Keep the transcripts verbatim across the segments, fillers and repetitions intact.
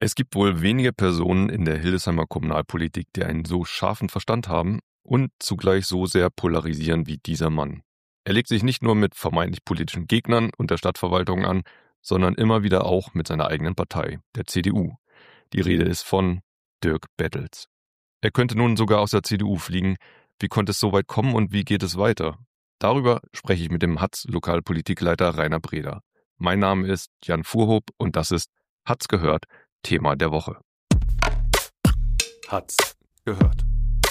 Es gibt wohl wenige Personen in der Hildesheimer Kommunalpolitik, die einen so scharfen Verstand haben und zugleich so sehr polarisieren wie dieser Mann. Er legt sich nicht nur mit vermeintlich politischen Gegnern und der Stadtverwaltung an, sondern immer wieder auch mit seiner eigenen Partei, der C D U. Die Rede ist von Dirk Bettels. Er könnte nun sogar aus der C D U fliegen. Wie konnte es so weit kommen und wie geht es weiter? Darüber spreche ich mit dem Hatz-Lokalpolitikleiter Rainer Breder. Mein Name ist Jan Fuhrhoop und das ist Hatz gehört, Thema der Woche. Hatz gehört.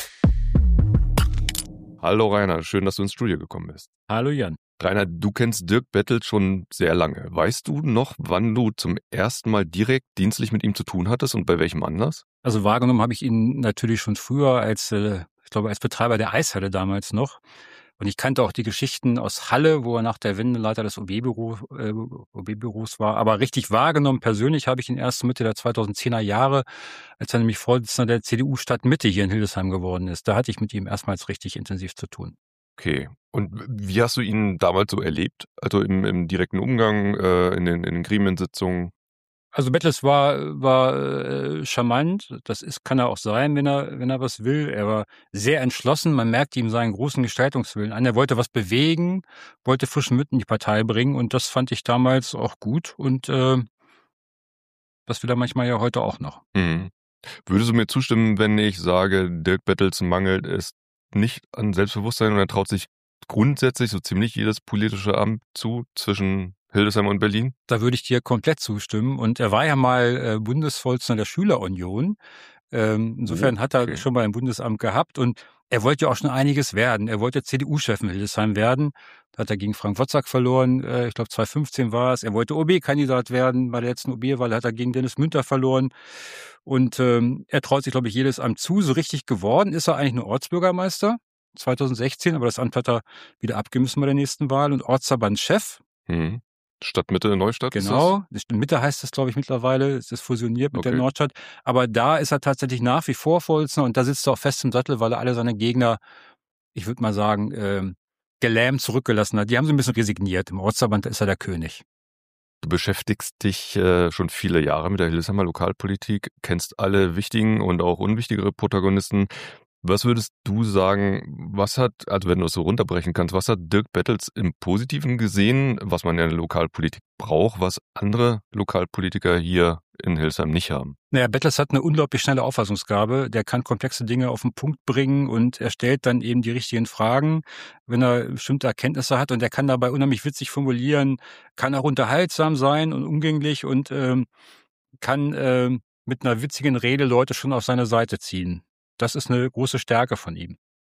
Hallo Rainer, schön, dass du ins Studio gekommen bist. Hallo Jan. Rainer, du kennst Dirk Bettels schon sehr lange. Weißt du noch, wann du zum ersten Mal direkt dienstlich mit ihm zu tun hattest und bei welchem Anlass? Also wahrgenommen habe ich ihn natürlich schon früher als, äh, ich glaube, als Betreiber der Eishalle damals noch. Und ich kannte auch die Geschichten aus Halle, wo er nach der Wende Leiter des O B-Büro, äh, O B-Büros war. Aber richtig wahrgenommen, persönlich habe ich ihn erst Mitte der zweitausendzehner Jahre, als er nämlich Vorsitzender der C D U Stadtmitte hier in Hildesheim geworden ist. Da hatte ich mit ihm erstmals richtig intensiv zu tun. Okay. Und wie hast du ihn damals so erlebt? Also im, im direkten Umgang, äh, in den, in den Gremiensitzungen? Also Bettels war war äh, charmant, das ist kann er auch sein, wenn er wenn er was will. Er war sehr entschlossen, man merkt ihm seinen großen Gestaltungswillen an. Er wollte was bewegen, wollte frischen Wind in die Partei bringen und das fand ich damals auch gut und äh, das will er manchmal ja heute auch noch. Mhm. Würdest du mir zustimmen, wenn ich sage, Dirk Bettels mangelt es nicht an Selbstbewusstsein und er traut sich grundsätzlich so ziemlich jedes politische Amt zu zwischen Hildesheim und Berlin? Da würde ich dir komplett zustimmen. Und er war ja mal äh, Bundesvorsitzender der Schülerunion. Ähm, insofern Oh, hat er okay. schon mal ein Bundesamt gehabt und er wollte ja auch schon einiges werden. Er wollte C D U-Chef in Hildesheim werden. Da hat er gegen Frank Wozzack verloren. Äh, ich glaube, zweitausendfünfzehn war es. Er wollte O B-Kandidat werden. Bei der letzten O B-Wahl hat er gegen Dennis Münter verloren. Und ähm, er traut sich, glaube ich, jedes Amt zu. So richtig geworden ist er eigentlich nur Ortsbürgermeister zweitausendsechzehn. Aber das Amt hat er wieder abgemissen bei der nächsten Wahl. Und Ortsverbandschef. Mhm. Stadtmitte Neustadt? Genau, Mitte heißt das, glaube ich, mittlerweile. Es ist fusioniert mit Okay. der Nordstadt. Aber da ist er tatsächlich nach wie vor Vorsitzender und da sitzt er auch fest im Sattel, weil er alle seine Gegner, ich würde mal sagen, ähm, gelähmt zurückgelassen hat. Die haben so ein bisschen resigniert. Im Ortsverband ist er der König. Du beschäftigst dich äh, schon viele Jahre mit der Hildesheimer Lokalpolitik, kennst alle wichtigen und auch unwichtigere Protagonisten. Was würdest du sagen, was hat, also wenn du es so runterbrechen kannst, was hat Dirk Bettels im Positiven gesehen, was man ja in der Lokalpolitik braucht, was andere Lokalpolitiker hier in Hildesheim nicht haben? Naja, Bettels hat eine unglaublich schnelle Auffassungsgabe. Der kann komplexe Dinge auf den Punkt bringen und er stellt dann eben die richtigen Fragen, wenn er bestimmte Erkenntnisse hat. Und er kann dabei unheimlich witzig formulieren, kann auch unterhaltsam sein und umgänglich und ähm, kann ähm, mit einer witzigen Rede Leute schon auf seine Seite ziehen. Das ist eine große Stärke von ihm.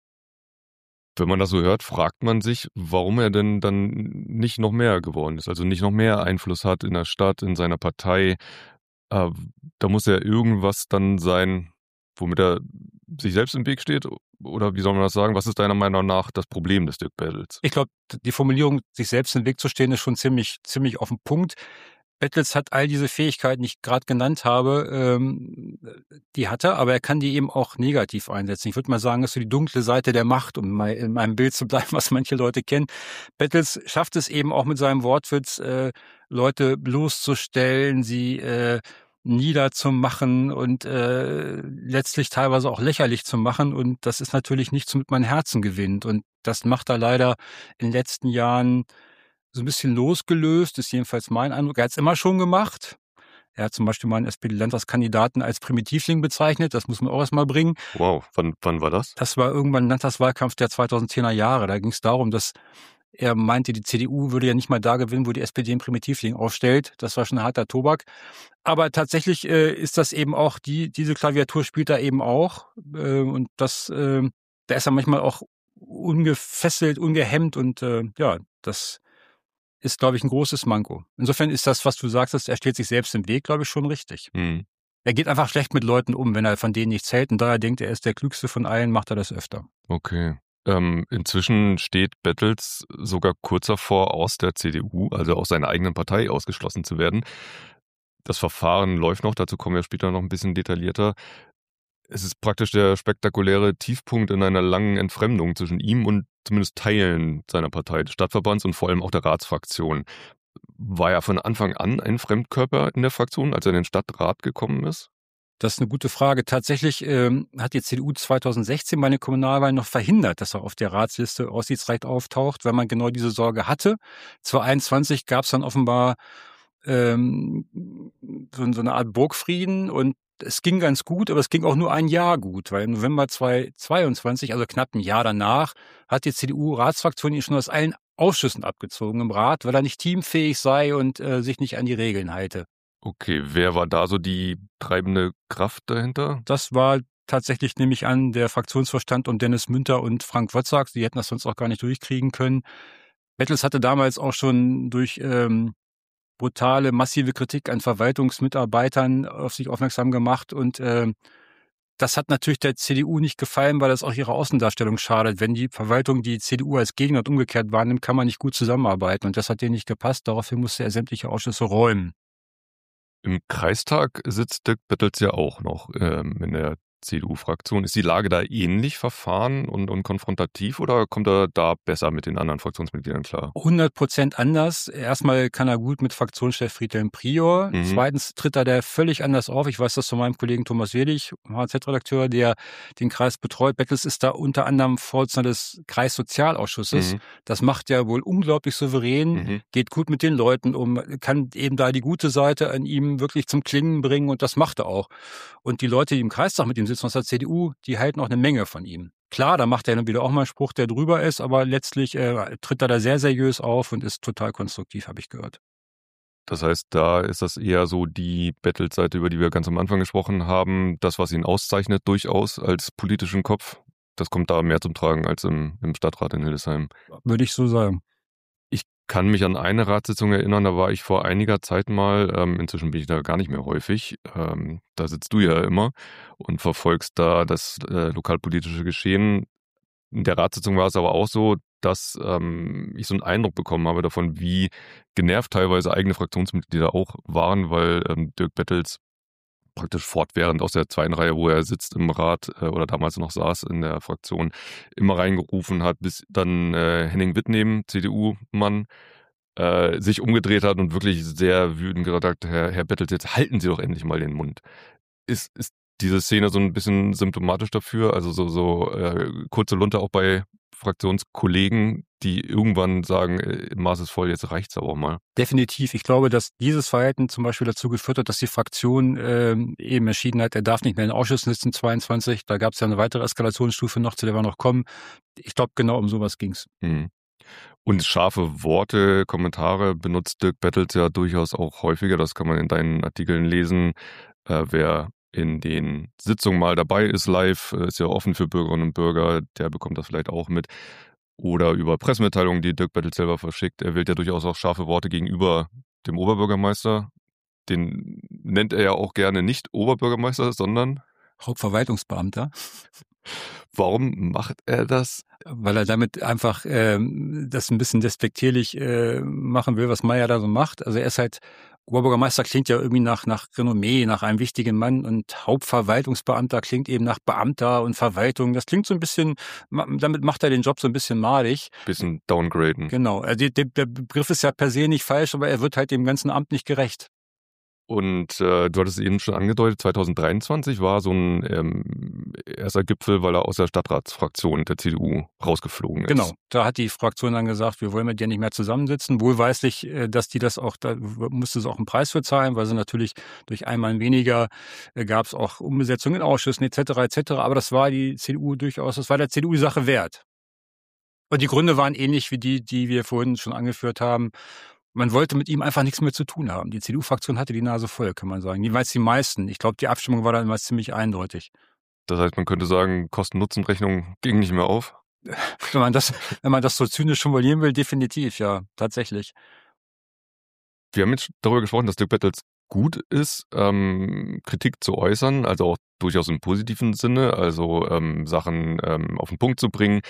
Wenn man das so hört, fragt man sich, warum er denn dann nicht noch mehr geworden ist, also nicht noch mehr Einfluss hat in der Stadt, in seiner Partei. Äh, da muss ja irgendwas dann sein, womit er sich selbst im Weg steht. Oder wie soll man das sagen? Was ist deiner Meinung nach das Problem des Dirk Bettels? Ich glaube, die Formulierung, sich selbst im Weg zu stehen, ist schon ziemlich, ziemlich auf den Punkt. Bettels hat all diese Fähigkeiten, die ich gerade genannt habe, ähm, die hat er, aber er kann die eben auch negativ einsetzen. Ich würde mal sagen, das ist so die dunkle Seite der Macht, um mal in meinem Bild zu bleiben, was manche Leute kennen. Bettels schafft es eben auch mit seinem Wortwitz, äh, Leute bloßzustellen, sie äh, niederzumachen und äh, letztlich teilweise auch lächerlich zu machen. Und das ist natürlich nichts, womit man Herzen gewinnt. Und das macht er leider in den letzten Jahren so ein bisschen losgelöst, ist jedenfalls mein Eindruck. Er hat es immer schon gemacht. Er hat zum Beispiel mal einen S P D-Landtagskandidaten als Primitivling bezeichnet. Das muss man auch erst mal bringen. Wow, wann, wann war das? Das war irgendwann ein Landtagswahlkampf der zweitausendzehner Jahre. Da ging es darum, dass er meinte, die C D U würde ja nicht mal da gewinnen, wo die S P D einen Primitivling aufstellt. Das war schon ein harter Tobak. Aber tatsächlich äh, ist das eben auch, die diese Klaviatur spielt er eben auch. Äh, und das, äh, da ist er manchmal auch ungefesselt, ungehemmt. Und äh, ja, das ist, glaube ich, ein großes Manko. Insofern ist das, was du sagst, er steht sich selbst im Weg, glaube ich, schon richtig. Hm. Er geht einfach schlecht mit Leuten um, wenn er von denen nichts hält. Und da er denkt, er ist der Klügste von allen, macht er das öfter. Okay. Ähm, inzwischen steht Bettels sogar kurz davor, aus der C D U, also aus seiner eigenen Partei, ausgeschlossen zu werden. Das Verfahren läuft noch, dazu kommen wir später noch ein bisschen detaillierter. Es ist praktisch der spektakuläre Tiefpunkt in einer langen Entfremdung zwischen ihm und zumindest Teilen seiner Partei, des Stadtverbands und vor allem auch der Ratsfraktion. war er von Anfang an ein Fremdkörper in der Fraktion, als er in den Stadtrat gekommen ist? Das ist eine gute Frage. Tatsächlich ähm, hat die C D U zweitausendsechzehn bei den Kommunalwahlen noch verhindert, dass er auf der Ratsliste aussichtsreich auftaucht, weil man genau diese Sorge hatte. zweitausendeinundzwanzig gab es dann offenbar ähm, so, so eine Art Burgfrieden und es ging ganz gut, aber es ging auch nur ein Jahr gut, weil im November zweitausendzweiundzwanzig, also knapp ein Jahr danach, hat die C D U-Ratsfraktion ihn schon aus allen Ausschüssen abgezogen im Rat, weil er nicht teamfähig sei und äh, sich nicht an die Regeln halte. Okay, wer war da so die treibende Kraft dahinter? Das war tatsächlich, nehme ich an, der Fraktionsvorstand und Dennis Münter und Frank Wozzak. Die hätten das sonst auch gar nicht durchkriegen können. Bettels hatte damals auch schon durch ähm, brutale, massive Kritik an Verwaltungsmitarbeitern auf sich aufmerksam gemacht. Und ähm, das hat natürlich der C D U nicht gefallen, weil das auch ihre Außendarstellung schadet. Wenn die Verwaltung die C D U als Gegner und umgekehrt wahrnimmt, kann man nicht gut zusammenarbeiten. Und das hat denen nicht gepasst. Daraufhin musste er sämtliche Ausschüsse räumen. Im Kreistag sitzt Dirk Bettels ja auch noch ähm, in der C D U-Fraktion. Ist die Lage da ähnlich verfahren und, und konfrontativ oder kommt er da besser mit den anderen Fraktionsmitgliedern klar? hundert Prozent anders. Erstmal kann er gut mit Fraktionschef Friedhelm Prior. Mhm. Zweitens tritt er da völlig anders auf. Ich weiß das von meinem Kollegen Thomas Welig, H Z-Redakteur, der den Kreis betreut. Bettels ist da unter anderem Vorsitzender des Kreissozialausschusses. Mhm. Das macht er wohl unglaublich souverän, mhm. geht gut mit den Leuten um, kann eben da die gute Seite an ihm wirklich zum Klingen bringen und das macht er auch. Und die Leute, die im Kreistag mit ihm sitzen aus der C D U, die halten auch eine Menge von ihm. Klar, da macht er dann wieder auch mal einen Spruch, der drüber ist, aber letztlich äh, tritt er da sehr seriös auf und ist total konstruktiv, habe ich gehört. Das heißt, da ist das eher so die Bettels-Seite, über die wir ganz am Anfang gesprochen haben, das, was ihn auszeichnet, durchaus als politischen Kopf. Das kommt da mehr zum Tragen als im, im Stadtrat in Hildesheim. Würde ich so sagen. Ich kann mich an eine Ratssitzung erinnern, da war ich vor einiger Zeit mal, ähm, inzwischen bin ich da gar nicht mehr häufig, ähm, da sitzt du ja immer und verfolgst da das äh, lokalpolitische Geschehen. In der Ratssitzung war es aber auch so, dass ähm, ich so einen Eindruck bekommen habe davon, wie genervt teilweise eigene Fraktionsmitglieder auch waren, weil ähm, Dirk Bettels praktisch fortwährend aus der zweiten Reihe, wo er sitzt im Rat äh, oder damals noch saß in der Fraktion, immer reingerufen hat, bis dann äh, Henning Wittnehm, C D U-Mann, äh, sich umgedreht hat und wirklich sehr wütend gesagt, Herr, Herr Bettels, jetzt halten Sie doch endlich mal den Mund. Ist, ist diese Szene so ein bisschen symptomatisch dafür? Also so, so äh, kurze Lunte auch bei Fraktionskollegen, die irgendwann sagen, äh, Maß ist voll, jetzt reicht's aber auch mal. Definitiv. Ich glaube, dass dieses Verhalten zum Beispiel dazu geführt hat, dass die Fraktion ähm, eben entschieden hat, er darf nicht mehr in den Ausschüssen sitzen, zweiundzwanzig. Da gab es ja eine weitere Eskalationsstufe noch, zu der wir noch kommen. Ich glaube, genau um sowas ging's. Mhm. Und scharfe Worte, Kommentare benutzt Dirk Bettels ja durchaus auch häufiger. Das kann man in deinen Artikeln lesen. Äh, wer in den Sitzungen mal dabei ist live, ist ja offen für Bürgerinnen und Bürger, der bekommt das vielleicht auch mit. Oder über Pressemitteilungen, die Dirk Bettels selber verschickt. Er wählt ja durchaus auch scharfe Worte gegenüber dem Oberbürgermeister. Den nennt er ja auch gerne nicht Oberbürgermeister, sondern Hauptverwaltungsbeamter. Warum macht er das? Weil er damit einfach ähm, das ein bisschen despektierlich äh, machen will, was Meier da so macht. Also er ist halt, Oberbürgermeister klingt ja irgendwie nach nach Renommee, nach einem wichtigen Mann und Hauptverwaltungsbeamter klingt eben nach Beamter und Verwaltung. Das klingt so ein bisschen, damit macht er den Job so ein bisschen madig. Bisschen downgraden. Genau, also der, der Begriff ist ja per se nicht falsch, aber er wird halt dem ganzen Amt nicht gerecht. Und äh, du hattest es eben schon angedeutet, zweitausenddreiundzwanzig war so ein ähm, erster Gipfel, weil er aus der Stadtratsfraktion der C D U rausgeflogen ist. Genau, da hat die Fraktion dann gesagt, wir wollen mit dir nicht mehr zusammensitzen. Wohlweislich, dass die das auch, da musste es auch einen Preis für zahlen, weil sie natürlich durch einmal weniger äh, gab es auch Umbesetzungen in Ausschüssen et cetera et cetera. Aber das war die C D U durchaus, das war der C D U die Sache wert. Und die Gründe waren ähnlich wie die, die wir vorhin schon angeführt haben. Man wollte mit ihm einfach nichts mehr zu tun haben. Die C D U-Fraktion hatte die Nase voll, kann man sagen. Jeweils die meisten. Ich glaube, die Abstimmung war dann immer ziemlich eindeutig. Das heißt, man könnte sagen, Kosten-Nutzen-Rechnung ging nicht mehr auf? Wenn man das, wenn man das so zynisch formulieren will, definitiv, ja, tatsächlich. Wir haben jetzt darüber gesprochen, dass Dirk Bettels gut ist, ähm, Kritik zu äußern, also auch durchaus im positiven Sinne, also ähm, Sachen ähm, auf den Punkt zu bringen.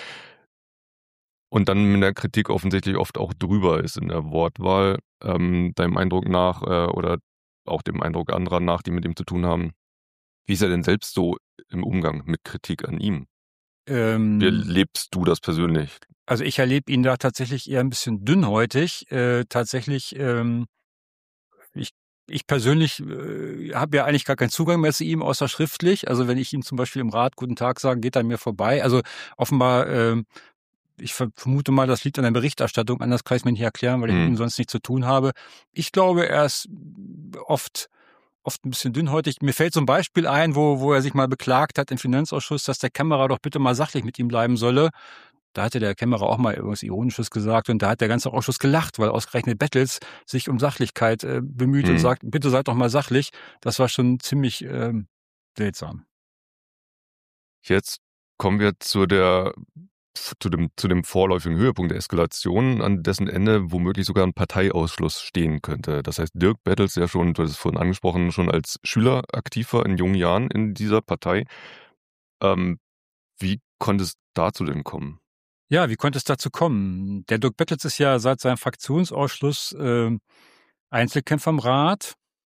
Und dann mit der Kritik offensichtlich oft auch drüber ist in der Wortwahl, ähm, deinem Eindruck nach äh, oder auch dem Eindruck anderer nach, die mit ihm zu tun haben. Wie ist er denn selbst so im Umgang mit Kritik an ihm? Ähm, Wie erlebst du das persönlich? Also ich erlebe ihn da tatsächlich eher ein bisschen dünnhäutig. Äh, tatsächlich, ähm, ich, ich persönlich äh, habe ja eigentlich gar keinen Zugang mehr zu ihm, außer schriftlich. Also wenn ich ihm zum Beispiel im Rat Guten Tag sage, geht er an mir vorbei. Also offenbar, ähm, ich ver- vermute mal, das liegt an der Berichterstattung. Anders kann ich es mir nicht erklären, weil ich mit Mhm. ihm sonst nichts zu tun habe. Ich glaube, er ist oft oft ein bisschen dünnhäutig. Mir fällt so ein Beispiel ein, wo, wo er sich mal beklagt hat im Finanzausschuss, dass der Kämmerer doch bitte mal sachlich mit ihm bleiben solle. Da hatte der Kämmerer auch mal irgendwas Ironisches gesagt und da hat der ganze Ausschuss gelacht, weil ausgerechnet Bettels sich um Sachlichkeit äh, bemüht und Mhm. sagt, bitte seid doch mal sachlich. Das war schon ziemlich ähm, seltsam. Jetzt kommen wir zu der zu dem, zu dem vorläufigen Höhepunkt der Eskalation, an dessen Ende womöglich sogar ein Parteiausschluss stehen könnte. Das heißt, Dirk Bettels ja schon, du hast es vorhin angesprochen, schon als Schüler aktiv war in jungen Jahren in dieser Partei. Ähm, wie konnte es dazu denn kommen? Ja, wie konnte es dazu kommen? Der Dirk Bettels ist ja seit seinem Fraktionsausschluss äh, Einzelkämpfer im Rat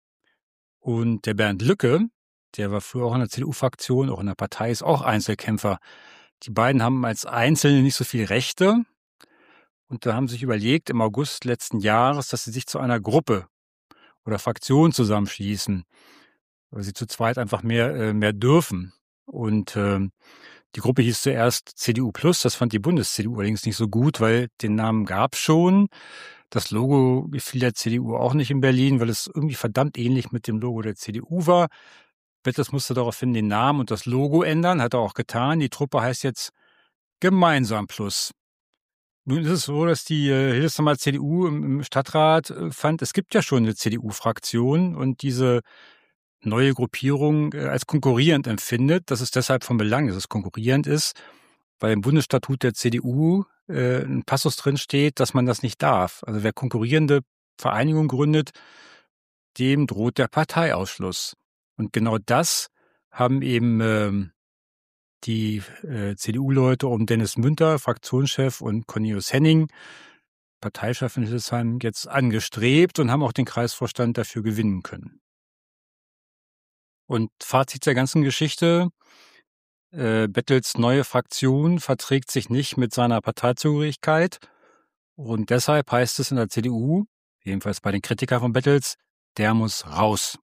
und der Bernd Lücke, der war früher auch in der C D U-Fraktion, auch in der Partei, ist auch Einzelkämpfer. Die beiden haben als Einzelne nicht so viel Rechte und da haben sie sich überlegt im August letzten Jahres, dass sie sich zu einer Gruppe oder Fraktion zusammenschließen, weil sie zu zweit einfach mehr, äh, mehr dürfen. Und ähm, die Gruppe hieß zuerst C D U Plus, das fand die Bundes-C D U allerdings nicht so gut, weil den Namen gab's schon. Das Logo gefiel der C D U auch nicht in Berlin, weil es irgendwie verdammt ähnlich mit dem Logo der C D U war. Betters musste daraufhin den Namen und das Logo ändern, hat er auch getan. Die Truppe heißt jetzt Gemeinsam Plus. Nun ist es so, dass die äh, Hildesheimer C D U im, im Stadtrat äh, fand, es gibt ja schon eine C D U-Fraktion und diese neue Gruppierung äh, als konkurrierend empfindet. Das ist deshalb von Belang, dass es konkurrierend ist, weil im Bundesstatut der C D U äh, ein Passus drin steht, dass man das nicht darf. Also wer konkurrierende Vereinigung gründet, dem droht der Parteiausschluss. Und genau das haben eben ähm, die äh, C D U-Leute um Dennis Münter, Fraktionschef, und Cornelius Henning, Parteichef in Hildesheim, jetzt angestrebt und haben auch den Kreisvorstand dafür gewinnen können. Und Fazit der ganzen Geschichte: äh, Bettels neue Fraktion verträgt sich nicht mit seiner Parteizugehörigkeit und deshalb heißt es in der C D U, jedenfalls bei den Kritikern von Bettels, der muss raus.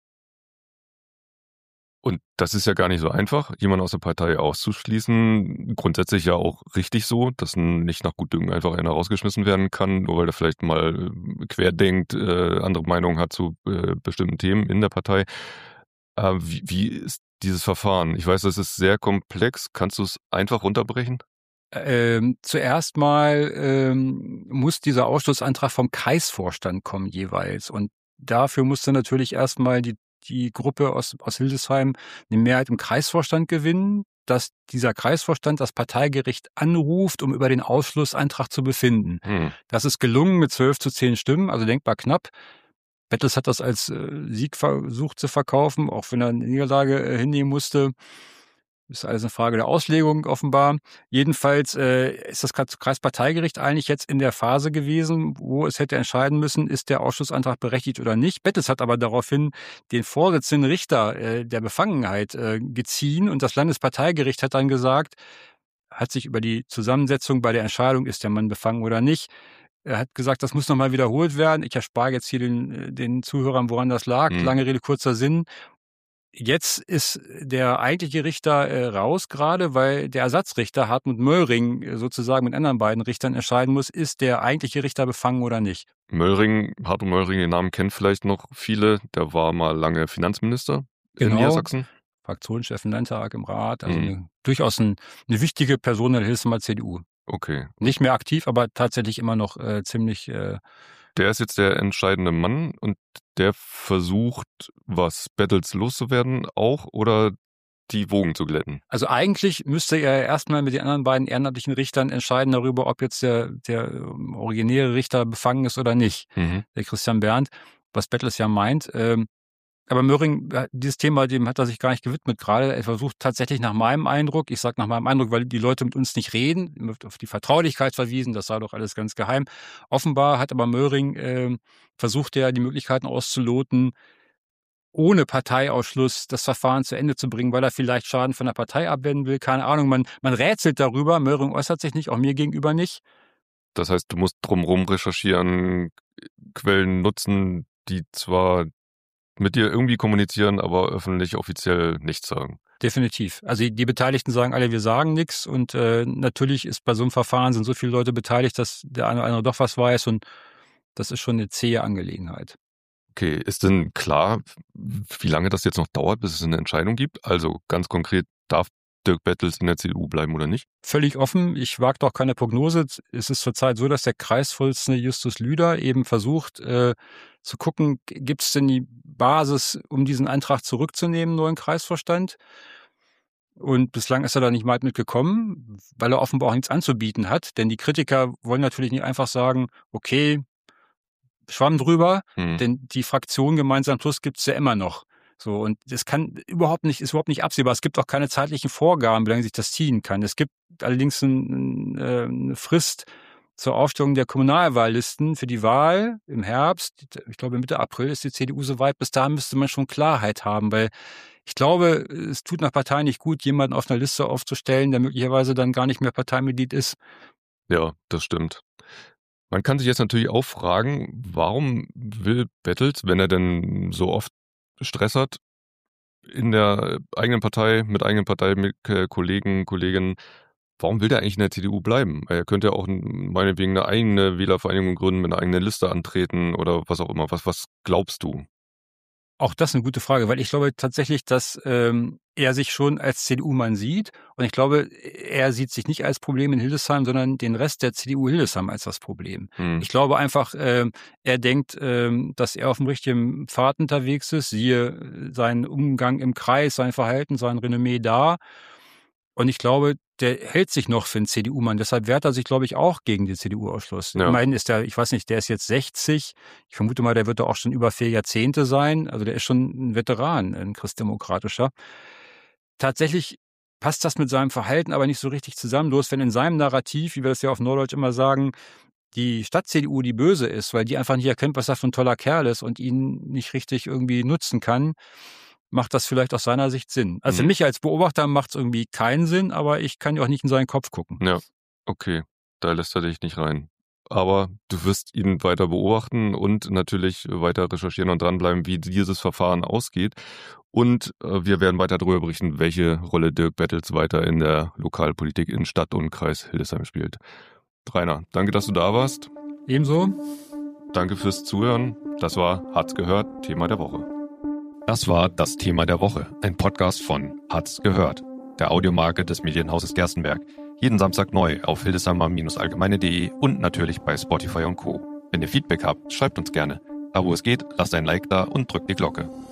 Und das ist ja gar nicht so einfach, jemanden aus der Partei auszuschließen. Grundsätzlich ja auch richtig so, dass nicht nach Gutdünken einfach einer rausgeschmissen werden kann, nur weil er vielleicht mal querdenkt, äh, andere Meinungen hat zu äh, bestimmten Themen in der Partei. Äh, wie, wie ist dieses Verfahren? Ich weiß, das ist sehr komplex. Kannst du es einfach runterbrechen? Ähm, zuerst mal ähm, muss dieser Ausschlussantrag vom Kreisvorstand kommen jeweils. Und dafür musste natürlich erstmal die, die Gruppe aus, aus Hildesheim eine Mehrheit im Kreisvorstand gewinnen, dass dieser Kreisvorstand das Parteigericht anruft, um über den Ausschlussantrag zu befinden. Hm. Das ist gelungen mit zwölf zu zehn Stimmen, also denkbar knapp. Bettels hat das als äh, Sieg versucht zu verkaufen, auch wenn er eine Niederlage äh, hinnehmen musste. Ist alles eine Frage der Auslegung offenbar. Jedenfalls äh, ist das Kreisparteigericht eigentlich jetzt in der Phase gewesen, wo es hätte entscheiden müssen, ist der Ausschlussantrag berechtigt oder nicht. Bettels hat aber daraufhin den Vorsitzenden Richter äh, der Befangenheit äh, geziehen und das Landesparteigericht hat dann gesagt, hat sich über die Zusammensetzung bei der Entscheidung, ist der Mann befangen oder nicht, er hat gesagt, das muss nochmal wiederholt werden. Ich erspare jetzt hier den, den Zuhörern, woran das lag. Hm. Lange Rede, kurzer Sinn. Jetzt ist der eigentliche Richter äh, raus gerade, weil der Ersatzrichter Hartmut Möllring äh, sozusagen mit anderen beiden Richtern entscheiden muss, ist der eigentliche Richter befangen oder nicht. Möllring, Hartmut Möllring, den Namen kennen vielleicht noch viele. Der war mal lange Finanzminister in Genau. Niedersachsen. Fraktionschef im Landtag, im Rat, also Mhm. eine, durchaus ein, eine wichtige Person der Hildesheimer C D U. Okay. Nicht mehr aktiv, aber tatsächlich immer noch äh, ziemlich... Äh, Der ist jetzt der entscheidende Mann und der versucht, was Bettels loszuwerden auch oder die Wogen zu glätten. Also eigentlich müsste er erstmal mit den anderen beiden ehrenamtlichen Richtern entscheiden darüber, ob jetzt der, der ähm, originäre Richter befangen ist oder nicht, Mhm. der Christian Berndt, was Bettels ja meint. Ähm, aber Möhring, dieses Thema, dem hat er sich gar nicht gewidmet gerade. Er versucht tatsächlich nach meinem Eindruck, ich sage nach meinem Eindruck, weil die Leute mit uns nicht reden, wird auf die Vertraulichkeit verwiesen, das sei doch alles ganz geheim. Offenbar hat aber Möhring äh, versucht, ja die Möglichkeiten auszuloten, ohne Parteiausschluss das Verfahren zu Ende zu bringen, weil er vielleicht Schaden von der Partei abwenden will. Keine Ahnung, man, man rätselt darüber. Möhring äußert sich nicht, auch mir gegenüber nicht. Das heißt, du musst drumherum recherchieren, Quellen nutzen, die zwar mit dir irgendwie kommunizieren, aber öffentlich offiziell nichts sagen. Definitiv. Also die, die Beteiligten sagen alle, wir sagen nichts. Und äh, natürlich ist bei so einem Verfahren sind so viele Leute beteiligt, dass der eine oder andere doch was weiß. Und das ist schon eine zähe Angelegenheit. Okay, ist denn klar, wie lange das jetzt noch dauert, bis es eine Entscheidung gibt? Also ganz konkret, darf Dirk Bettels in der C D U bleiben oder nicht? Völlig offen. Ich wage doch keine Prognose. Es ist zurzeit so, dass der Kreisvorsitzende Justus Lüder eben versucht äh, zu gucken, gibt es denn die Basis, um diesen Antrag zurückzunehmen, neuen Kreisvorstand? Und bislang ist er da nicht weit mitgekommen, weil er offenbar auch nichts anzubieten hat. Denn die Kritiker wollen natürlich nicht einfach sagen, okay, Schwamm drüber, hm. denn die Fraktion Gemeinsam Plus gibt es ja immer noch. So, und das kann überhaupt nicht, ist überhaupt nicht absehbar. Es gibt auch keine zeitlichen Vorgaben, wie lange sich das ziehen kann. Es gibt allerdings ein, äh, eine Frist zur Aufstellung der Kommunalwahllisten für die Wahl im Herbst. Ich glaube, Mitte April ist die C D U soweit. Bis dahin müsste man schon Klarheit haben, weil ich glaube, es tut nach Partei nicht gut, jemanden auf einer Liste aufzustellen, der möglicherweise dann gar nicht mehr Parteimitglied ist. Ja, das stimmt. Man kann sich jetzt natürlich auch fragen, warum will Bettels, wenn er denn so oft Stress hat, in der eigenen Partei, mit eigenen Parteikollegen, Kolleginnen, warum will der eigentlich in der C D U bleiben? Er könnte ja auch meinetwegen eine eigene Wählervereinigung gründen, mit einer eigenen Liste antreten oder was auch immer. Was, was glaubst du? Auch das ist eine gute Frage, weil ich glaube tatsächlich, dass ähm, er sich schon als C D U-Mann sieht. Und ich glaube, er sieht sich nicht als Problem in Hildesheim, sondern den Rest der C D U Hildesheim als das Problem. Hm. Ich glaube einfach, äh, er denkt, äh, dass er auf dem richtigen Pfad unterwegs ist, siehe seinen Umgang im Kreis, sein Verhalten, sein Renommee da. Und ich glaube, der hält sich noch für einen C D U-Mann. Deshalb wehrt er sich, glaube ich, auch gegen den C D U-Ausschluss. Ja. Immerhin ist der, ich weiß nicht, der ist jetzt sechzig. Ich vermute mal, der wird da auch schon über vier Jahrzehnte sein. Also der ist schon ein Veteran, ein christdemokratischer. Tatsächlich passt das mit seinem Verhalten aber nicht so richtig zusammen. Bloß wenn in seinem Narrativ, wie wir das ja auf Norddeutsch immer sagen, die Stadt-C D U die böse ist, weil die einfach nicht erkennt, was er für ein toller Kerl ist und ihn nicht richtig irgendwie nutzen kann, macht das vielleicht aus seiner Sicht Sinn. Also mhm. für mich als Beobachter macht es irgendwie keinen Sinn, aber ich kann ja auch nicht in seinen Kopf gucken. Ja, okay, da lässt er dich nicht rein. Aber du wirst ihn weiter beobachten und natürlich weiter recherchieren und dranbleiben, wie dieses Verfahren ausgeht. Und äh, wir werden weiter darüber berichten, welche Rolle Dirk Bettels weiter in der Lokalpolitik in Stadt und Kreis Hildesheim spielt. Rainer, danke, dass du da warst. Ebenso. Danke fürs Zuhören. Das war Hat's gehört, Thema der Woche. Das war das Thema der Woche, ein Podcast von Hat's gehört, der Audiomarke des Medienhauses Gerstenberg. Jeden Samstag neu auf hildesheimer-allgemeine punkt de und natürlich bei Spotify und Co. Wenn ihr Feedback habt, schreibt uns gerne. Da wo es geht, lasst ein Like da und drückt die Glocke.